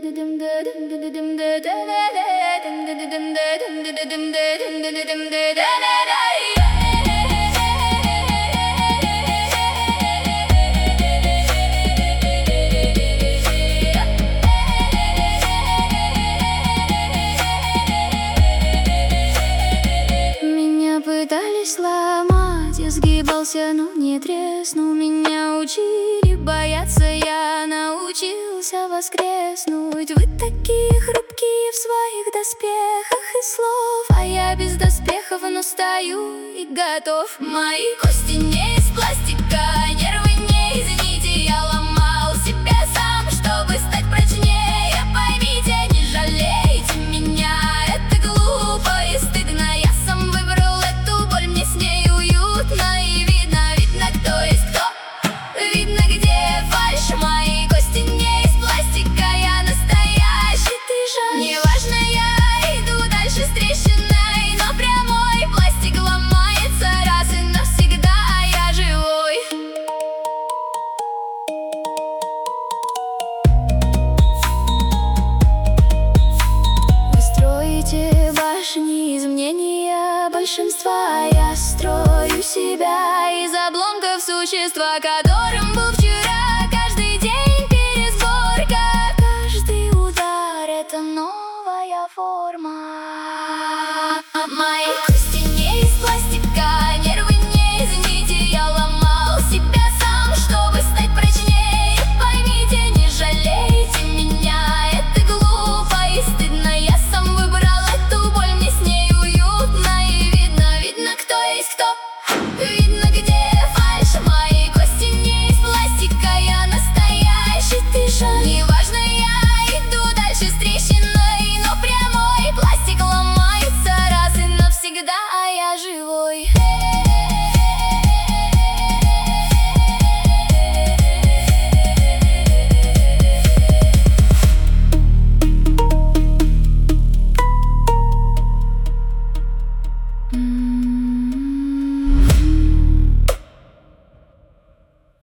Меня пытались сломать, я сгибался, но не треснул. Меня учили бояться, я научился воскреснуть. Вы такие хрупкие в своих доспехах и слов, а я без доспехов, но стою и готов. Мои кости не из пластика, нервы не из нити. Я ломал себя сам, чтобы стать прочнее. Поймите, не жалейте меня, это глупо и стыдно. Я сам выбрал эту боль, мне с ней уютно. И видно, кто есть кто. Видно, где фальшь. Мои кости не из пластика, я настоящий, ты же. Неважно, я иду дальше с трещиной, но прямой пластик ломается раз и навсегда, а я живой. Вы строите башни из мнения большинства, а я строю себя из обломков существа, которым